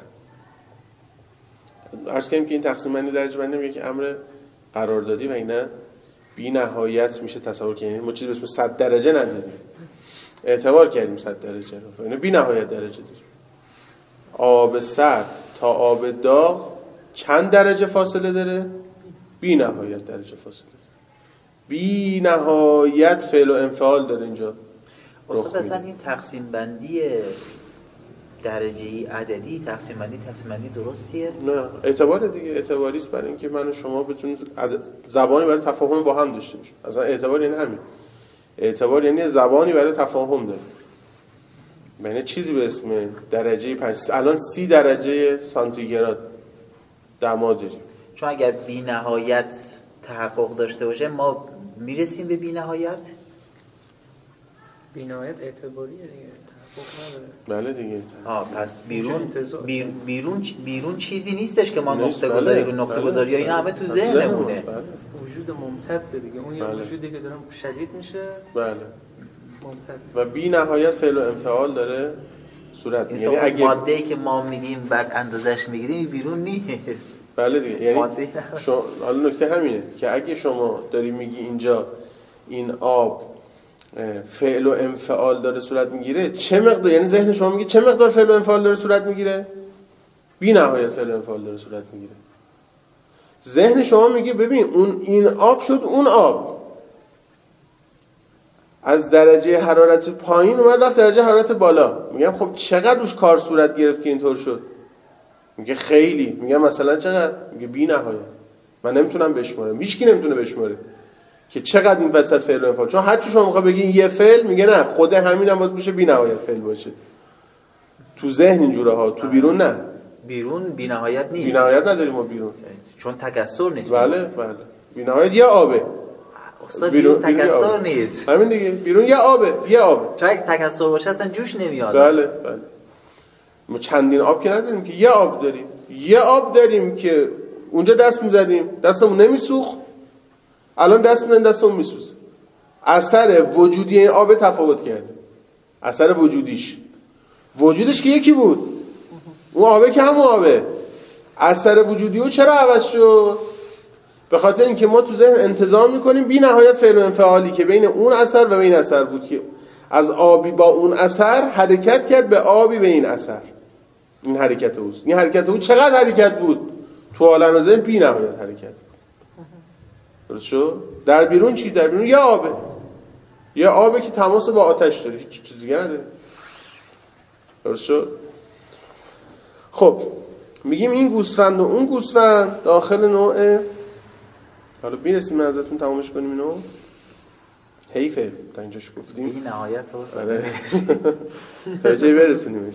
عرض کنیم که این تقسیم بندی درجه بندی یک امر قراردادی و اینا بی نهایت میشه تصور کنیم. یعنی ما چیزی به اسم صد درجه نداریم، اعتبار کردیم صد درجه رو، یعنی بی نهایت درجه داریم. آب سرد تا آب داغ چند درجه فاصله داره؟ بی نهایت درجه فاصله داره. بی نهایت فعل و انفعال داره اینجا. استاد اصلا این تقسیم بندی درجه‌ای عددی تقسیم بندی تقسیم بندی درستیه؟ نه، اعتبار دیگه اعتباری است برای اینکه من و شما بتونیم زبانی برای تفاهم با هم داشته باشیم. اصلا اعتبار یعنی همین. اعتبار یعنی زبانی برای تفاهم داره. یعنی چیزی به اسم درجه پنج، الان سی درجه سانتیگراد دما داریم. چون اگر بی نهایت تحقق داشته باشه ما میرسیم به بی نهایت؟ بی نهایت اعتباریه دیگه، تحقق نداره. بله دیگه. آه پس بیرون بیرون بیرون چیزی نیستش که ما نقطه گذاری کنیم. نقطه گذاری ها اینا همه تو ذهنمونه. بله. وجود ممتد دیگه، اون یه بله. وجودی که دارم شدید میشه. بله. ممتد. و بی نهایت فعل و انفعال داره صورت میگیره. یعنی اگه ماده‌ای که ما میگیم بعد اندازش میگیریم بیرون نیست. بله دیگه. یعنی شما حالا نکته همینه که اگه شما داری میگی اینجا این آب فعل و انفعال داره صورت میگیره، چه مقدار، یعنی ذهن شما میگه چه مقدار فعل و انفعال داره صورت میگیره؟ بی نهایت فعل و انفعال داره صورت میگیره. ذهن شما میگه ببین اون این آب شد اون آب، از درجه حرارت پایین اومد رفت درجه حرارت بالا. میگم خب چقدر روش کار صورت گرفت که اینطور شد؟ میگه خیلی. میگم مثلا چقدر؟ میگه بی نهایت. من نمیتونم بشمارم، هیچ کی نمیتونه بشماره که چقدر این وسط فعل و انفعال. چون هر چی شما میخواد بگین یه فعل، میگه نه خود همین هم باز میشه بی نهایت فعل باشه. تو ذهن اینجوره ها، تو بیرون نه. بیرون بی نهایت نیست. بی نهایت نداریم ما بیرون، چون تکثر نیست. بله بله. بی نهایت یه آبه. استاد بیرون تکثر نیست. همین دیگه، بیرون یه آبه، یه آبه. چون اگه تکثر باشه اصلا جوش نمیاد. بله بله. ما چندین آب که نداریم که، یه آب داریم. یه آب داریم که اونجا دست میزدیم دستمون نمیسوخت، الان دست میزنیم دستمون میسوزه. اثر وجودی این آب تفاوت کرده. اثر وجودیش وجودش که یکی بود، اون آبه که همون آبه. اثر وجودی او چرا عوض شد؟ به خاطر اینکه ما تو ذهن انتظام میکنیم بی نهایت فعل و انفعالی که بین اون اثر و بین اثر بود، که از آبی با اون اثر حرکت کرد به آبی به این اثر. این حرکت اوست. این حرکت او چقدر حرکت بود؟ تو عالم ذهن بی نهایت حرکت بود. درست شد؟ در بیرون چی؟ در بیرون یه آبه. یه آبه که تماس با آتش داره، هیچ چیز دیگه نداره. درست شد؟ خب میگیم این گوسفند و اون گوسفند داخل نوع، حالا میرسیم ازتون تمامش کنیم اینو. حیفه تا اینجاش گفتیم این نهایت هست. آره. تا جایی برسونیمش.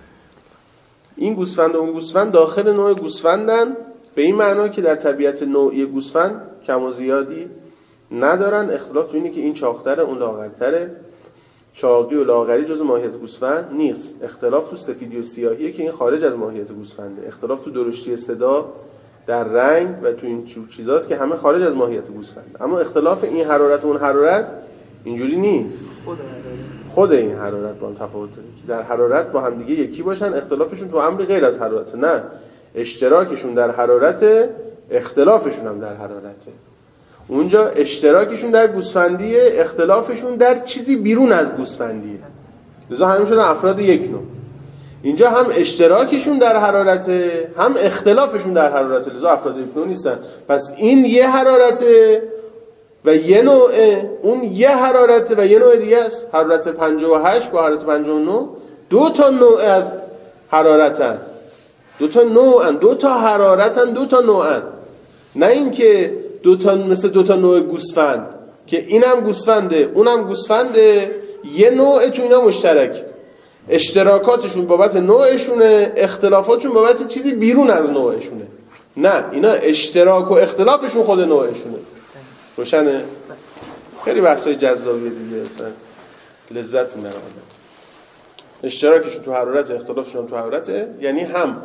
این گوسفند و اون گوسفند داخل نوع گوسفندن، به این معنا که در طبیعت نوعی گوسفند کم و زیادی ندارن. اختلاف تو اینه که این چاق‌تره اون لاغرتره. چاقی و لاغری جز ماهیت گوسفند نیست. اختلاف تو سفیدی و سیاهیه که این خارج از ماهیت گوسفنده. اختلاف تو درشتی صدا، در رنگ و تو این چیزاست که همه خارج از ماهیت گوسفند. اما اختلاف این حرارت و اون حرارت اینجوری نیست. خود این حرارت با هم تفاوت داره که در حرارت با هم دیگه یکی باشن، اختلافشون تو امر غیر از حرارت. نه، اشتراکشون در حرارت، اختلافشون هم در حرارته. اونجا اشتراکشون در گوسفندیه، اختلافشون در چیزی بیرون از گوسفندیه. لذا همین شدن افراد یک نوع. اینجا هم اشتراکشون در حرارته، هم اختلافشون در حرارته. لذا افراد یک نوع نیستن. پس این یه حرارته و یه نوعه، اون یه حرارته و یه نوع دیگه است. حرارت پنجاه و هشت با حرارت پنجاه و نه دو تا نوع از حرارتن، دو تا نوعن، دو تا حرارتن، دو تا نوعن. نه این که دو تا مثل دو تا نوع گوسفند که اینم گوسفنده اونم گوسفنده، یه نوع تو اینا مشترک، اشتراکاتشون بابت نوعشونه، اختلافاتشون بابت چیزی بیرون از نوعشونه. نه، اینا اشتراک و اختلافشون خود نوعشونه. روشنه؟ خیلی بحثای جذابیه دیگه، اصلا لذت میبره. اشتراکشون تو حرارت، اختلافشون هم تو حرارته، یعنی هم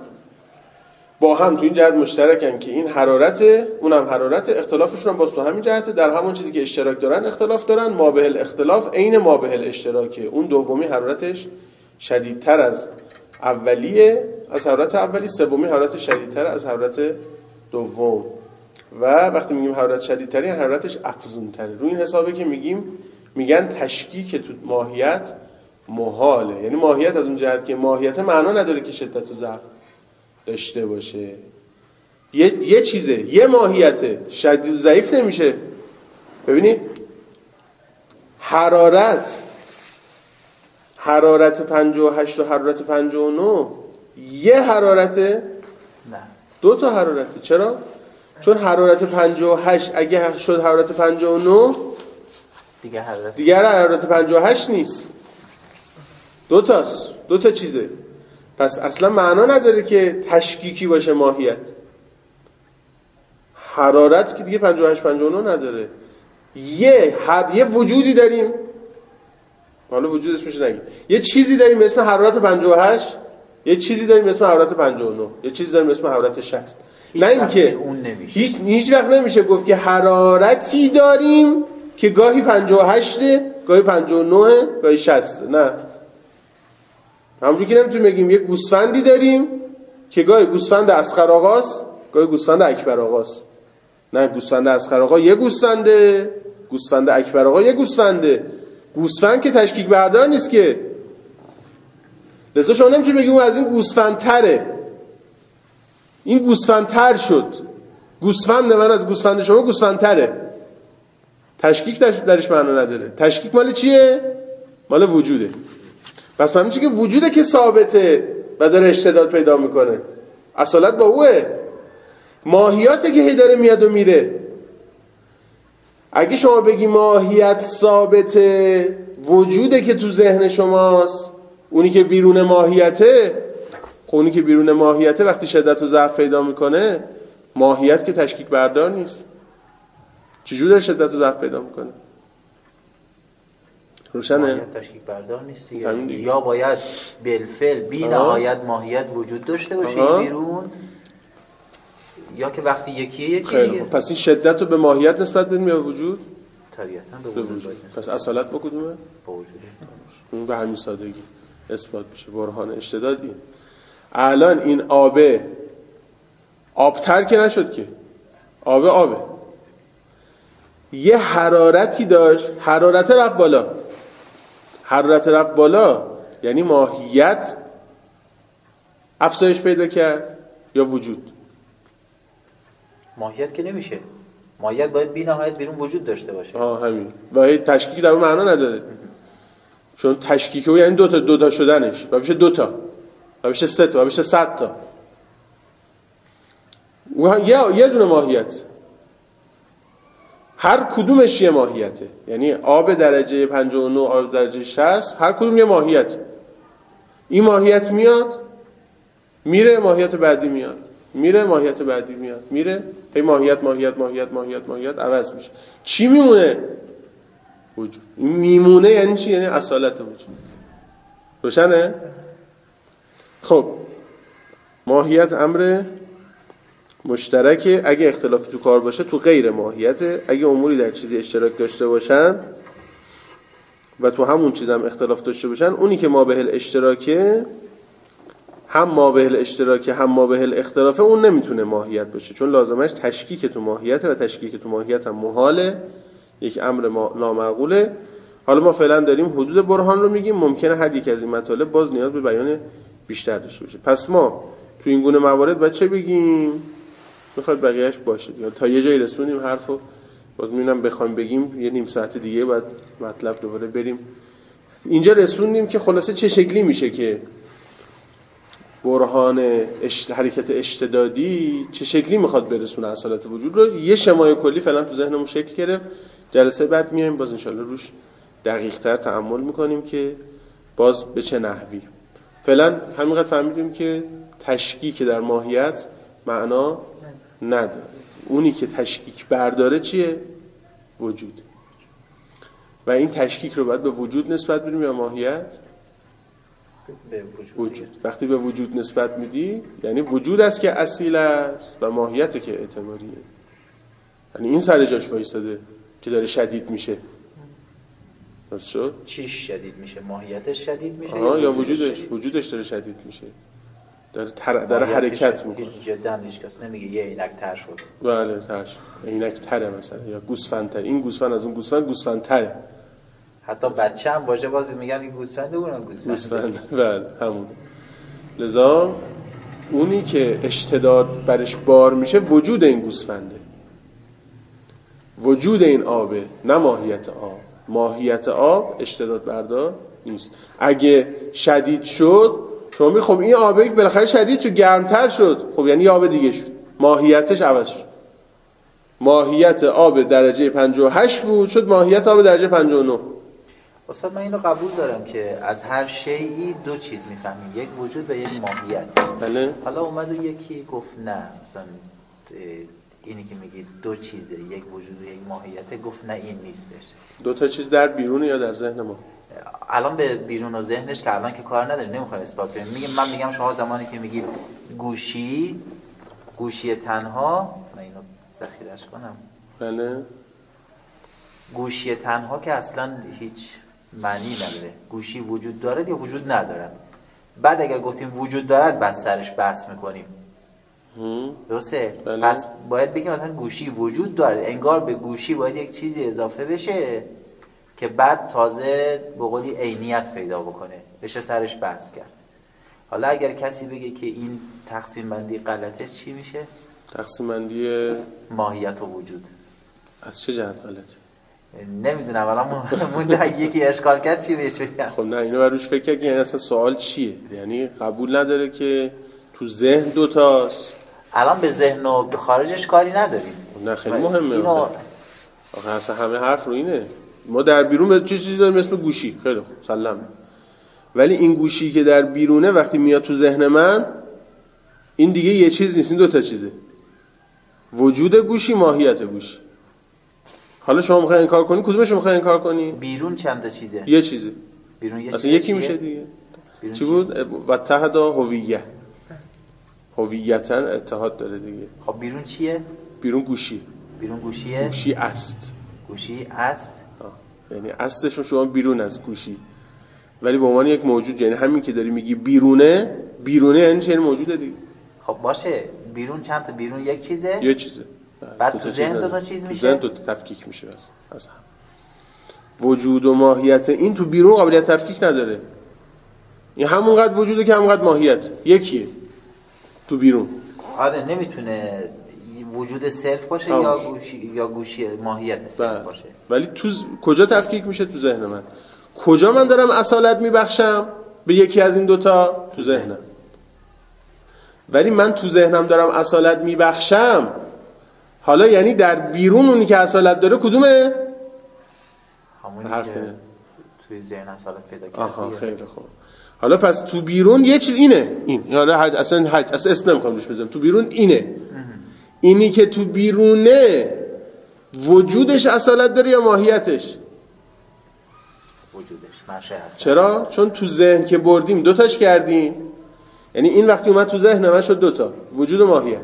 با هم تو این جهت مشترکن که این حرارته اونم حرارته، اختلافشون هم باز تو همین جهته، در همون چیزی که اشتراک دارن اختلاف دارن. مابه الاختلاف عین مابه الاشتراکه. اون دومی حرارتش شدیدتر از اولیه، از حرارت اولی، سومی حرارت شدیدتر از حرارت دوم. و وقتی میگیم حرارت شدیدتری، حرارتش افزونتره. روی این حسابه که میگیم میگن تشکیک تو ماهیت محاله. یعنی ماهیت از اون جهت که ماهیت معنا نداره که شدت و ضعف داشته باشه. یه یه چیزه، یه ماهیته، شدید و ضعیف نمیشه. ببینید حرارت حرارت پنجاه و هشت و حرارت پنجاه و نه یه حرارته؟ نه، دو تا حرارته. چرا؟ چون حرارت پنجاه و هشت اگه شد حرارت پنجاه و نه دیگه حرارت دیگر حرارت پنجاه و هشت نیست، دو تاست، دو تا چیزه. پس اصلا معنا نداره که تشکیکی باشه ماهیت. حرارت که دیگه پنجاه و هشت پنجاه و نه نداره. یه حد... یه وجودی داریم، حالا وجود اسمش نگیم، یه چیزی داریم به اسم حرارت پنجاه و هشت، یه چیزی داریم به اسم حرارت پنجاه و نه، یه چیزی داریم به اسم حرارت شصت. نه اینکه هیچ هیچ وقت نمیشه گفت که حرارتی داریم که گاهی پنجاه و هشت، گاهی پنجاه و نه، گاهی شصت. نه، همونجوری که نمیتونیم بگیم یه گوسفندی داریم که گاهی گوسفند اصغر آقاست، گاهی گوسفند اکبر آقاست. نه، گوسفند اصغر آقا یه گوسفنده، گوسفند اکبر آقا یه گوسفنده. گوسفند که تشکیک بردار نیست که، لذا شما نمیتونی بگی اون از این گوسفند تره، این گوسفند تر شد، گوسفند من از گوسفند شما گوسفند تره، تشکیک درش معنا نداره. تشکیک مال چیه؟ مال وجوده. پس فهمیدی که وجوده که ثابته و داره اشتداد پیدا میکنه، اصالت با اوه. ماهیاته که هی داره میاد و میره. اگه شما بگی ماهیت ثابته، وجوده که تو ذهن شماست، اونی که بیرون ماهیته، خب اونی که بیرون ماهیته وقتی شدت و ضعف پیدا میکنه، ماهیت که تشکیک بردار نیست، چجور داره شدت و ضعف پیدا میکنه؟ روشنه؟ ماهیت تشکیک بردار نیست دیگه. دیگه. یا باید بالفعل بی نهایت ماهیت وجود داشته باشه این بیرون، یا که وقتی یکیه یکی دیگه. پس این شدت رو به ماهیت نسبت بدیم یا وجود؟ طبیعتاً به وجود باید. پس اصالت با کدومه؟ با وجود. اون به همین سادگی اثبات میشه. برهان اشتداد این. الان این آبه آبتر که نشد که، آبه آبه یه حرارتی داشت، حرارت رفت بالا، حرارت رفت بالا یعنی ماهیت افزایش پیدا کرد یا وجود؟ ماهیت که نمیشه، ماهیت باید بی نهایت بیرون وجود داشته باشه. آه همین. و تشکیک در اون معنا نداره، چون تشکیک او یعنی دوتا دوتا شدنش، و بشه دوتا و بشه سه تا و بشه صد تا. یه یه دونه ماهیت، هر کدومش یه ماهیته. یعنی آب درجه پنجاه و نه، آب درجه شصت، هر کدوم یه ماهیت. این ماهیت میاد میره، ماهیت بعدی میاد میره، ماهیت بعدی میاد میره، هی ماهیت ماهیت ماهیت ماهیت ماهیت عوض میشه. چی میمونه؟ وجود. میمونه یعنی چی؟ یعنی اصالت وجود. روشنه؟ خب ماهیت امر مشترکه. اگه اختلافی تو کار باشه تو غیر ماهیته. اگه اموری در چیزی اشتراک داشته باشن و تو همون چیز هم اختلاف داشته باشن، اونی که ما بهل اشتراکه، هم ما بهل اشتراکه هم ما بهل اختلافه، اون نمیتونه ماهیت باشه، چون لازمش تشکیک تو ماهیته و تشکیک تو ماهیت هم محاله، یک امر نامعقوله. حالا ما فعلا داریم حدود برهان رو میگیم، ممکنه هر یک از این مطالب باز نیاز به بیان بیشتر داشته باشه. پس ما تو این گونه موارد باید چه بگیم؟ میخواد بقیهش باشه دیگه. تا یه جایی رسوندیم حرفو، باز میبینم بخوایم بگیم یه نیم ساعت دیگه بعد مطلب دوباره بریم. اینجا رسوندیم که خلاصه چه شکلی میشه که برهان اشت... حرکت اشتدادی چه شکلی میخواد برسونه اصالت وجود رو. یه شمای کلی فعلا تو ذهنمون شکل گرفت. جلسه بعد میایم باز انشالله روش دقیق تر تأمل میکنیم که باز به چه نحوی. فعلا همینقدر فهمیدیم که تشکیک در ماهیت معنا نداره. اونی که تشکیک برداره چیه؟ وجود. و این تشکیک رو باید به وجود نسبت بدیم یا ماهیت؟ به وجود. وجود. وقتی به وجود نسبت میدی یعنی وجود است که اصیل است و ماهیت که اعتباریه. یعنی این سر جاش وایساده که داره شدید میشه. درست شد؟ چیش شدید میشه؟ ماهیتش شدید میشه یا, یا وجودش؟ وجودش وجودش داره شدید میشه، داره تر... داره حرکت میکنه. جدا هیچ کس نمیگه یه عینک تر شد. بله تر شد، عینک تره مثلا، یا گوسفند تر. این گوسفند از اون گوسفند گوسفند تره. حتی بچه هم باشه باز میگن این گوسفنده، اونم گوسفنده. گوسفند بله همون. لذا اونی که اشتداد برش بار میشه وجود این گوسفنده، وجود این آبه، نه ماهیت آب. ماهیت آب اشتداد بردار نیست. اگه شدید شد شما می خب این آبه بالاخره شدید شد، گرمتر شد، خب یعنی آب دیگه شد، ماهیتش عوض شد. ماهیت آب درجه پنجاه و هشت بود شد ماهیت آب درجه پنجاه و نه. استاد من اینو قبول دارم که از هر شیئی دو چیز میفهمیم، یک وجود و یک ماهیت. بله. حالا اومد و یکی گفت نه، مثلا اینی که میگید دو چیزه، یک وجود و یک ماهیت، گفت نه این نیستش. دو تا چیز در بیرون یا در ذهن ما؟ الان به بیرون و ذهنش که الان که کار نداریم، نمیخوایم اثبات کنیم. میگم من میگم شما زمانی که میگید گوشی، گوشی تنها، من اینو ذخیره‌اش کنم. بله. گوشی تنها که اصلا هیچ معنی نداره. گوشی وجود دارد یا وجود ندارد. بعد اگر گفتیم وجود دارد بعد سرش بحث میکنیم. درسته؟ بله. پس باید بگیم مثلا گوشی وجود دارد، انگار به گوشی باید یک چیزی اضافه بشه که بعد تازه به قولی عینیت پیدا بکنه، بشه سرش بحث کرد. حالا اگر کسی بگه که این تقسیم بندی غلطه چی میشه؟ تقسیم بندی ماهیت و وجود از چه جهت غلطه؟ نمیدونم الان مونده یکی اشکال کرد چی بهش بگم. خب نه اینو بروش فکر کنی، یعنی اصلا سوال چیه؟ یعنی قبول نداره که تو ذهن دوتاست. الان به ذهن و به خارجش کاری نداریم. نه خیلی مهمه. اینو آخه اصلا همه حرف رو اینه. ما در بیرون به چه چیزی داریم اسم گوشی. خیلی خوب سلام. ولی این گوشی که در بیرونه وقتی میاد تو ذهن من، این دیگه یه چیز نیست، این دو تا چیزه. وجود گوشی، ماهیت گوشی. حالا شما میخوای انکار کنی، کدومش میخوای انکار کنی؟ بیرون چند تا چیزه؟ یه چیزه. بیرون یه اصلا یکی میشه دیگه. چی بود؟ واتحد هویه. هویتاً اتحاد داره دیگه. خب بیرون چیه؟ بیرون گوشی. بیرون گوشیه؟ گوشی است. گوشی است؟ آه. یعنی استش رو شما بیرون از گوشی. ولی به عنوان یک موجود، یعنی همین که داری میگی بیرونه، بیرونه یعنی چه موجوده دیگه. خب باشه، بیرون چند تا؟ بیرون یک چیزه؟ یه چیزه. بعد تو ذهن دو تا چیز میشه؟ تو ذهن دو تا تفکیک میشه بس. از هم. وجود و ماهیت این تو بیرون قابلیت تفکیک نداره. این همونقدر وجوده که همونقدر ماهیت. یکیه. تو بیرون. آره نمیتونه وجود صرف باشه یا گوشی یا گوشی ماهیت صرف باشه. ولی تو ز... کجا تفکیک میشه؟ تو ذهن من. کجا من دارم اصالت میبخشم به یکی از این دوتا؟ تو ذهنم. ولی من تو ذهنم دارم اصالت میبخشم، حالا یعنی در بیرون اونی که اصالت داره کدومه؟ همونی حرفه. که توی ذهن اصالت پیدا کرده. آها خیلی خوب. حالا پس تو بیرون یه چیز اینه، این حالا حد اصلا حد اصلا اسم نمیخوام روش بزنم. تو بیرون اینه. اینی که تو بیرونه وجودش اصالت داره یا ماهیتش؟ وجودش منشأ هست. چرا؟ چون تو ذهن که بردیم دوتاش کردیم. یعنی این وقتی اومد تو ذهن من شد دوتا، وجود و ماهیت.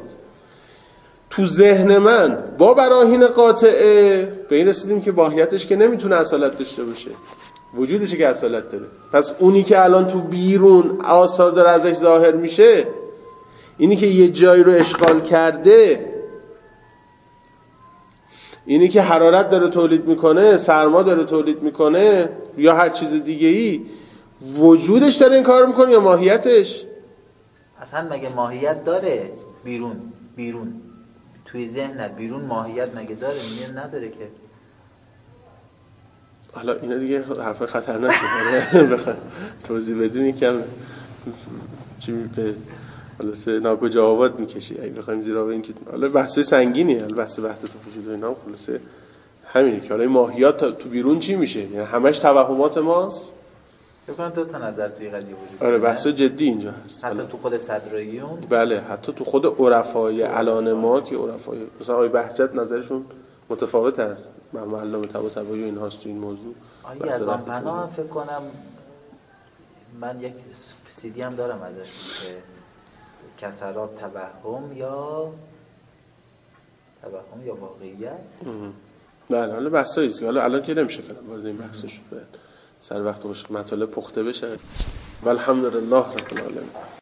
تو ذهن من با براهین قاطعه به این رسیدیم که ماهیتش که نمیتونه اصالت داشته باشه، وجودش که اصالت داره. پس اونی که الان تو بیرون آثار داره ازش ظاهر میشه، اینی که یه جایی رو اشغال کرده، اینی که حرارت داره تولید میکنه، سرما داره تولید میکنه یا هر چیز دیگه ای، وجودش داره این کار میکنه یا ماهیتش؟ اصلا مگه ماهیت داره بیرون؟ بیرون توی ذهن نه، بیرون ماهیت مگه داره؟ میگه نداره که. حالا اینا دیگه حرف خطرناکه. بخوام توضیح بدیم یکم چی به خلاصه ناکجا آباد میکشی اگه بخوایم زیرا به این که حالا بحث سنگینیه، حالا بحث وحدت وجود و اینا خلاصه همینه که حالا ماهیات تو بیرون چی میشه؟ یعنی همش توهمات ماست. بکنم دو تا نظر توی قضیه وجود آره بحث جدی اینجا هست. حتی تو خود صدراییون. بله حتی تو خود عرفای الان ما که عرفای مثلا آقای بهجت نظرشون متفاوت است. معلم طباطبایی و این هاست تو این موضوع. آیا از آن پناه هم فکر کنم من یک سیدی هم دارم ازش که کسرات توهم یا توهم یا واقعیت. بله حالا بحثایی است که حالا الان که نمیشه فعلا وارد این بحثش بشه، سر وقت باشه مطالب پخته بشه. والحمدلله رب العالمین.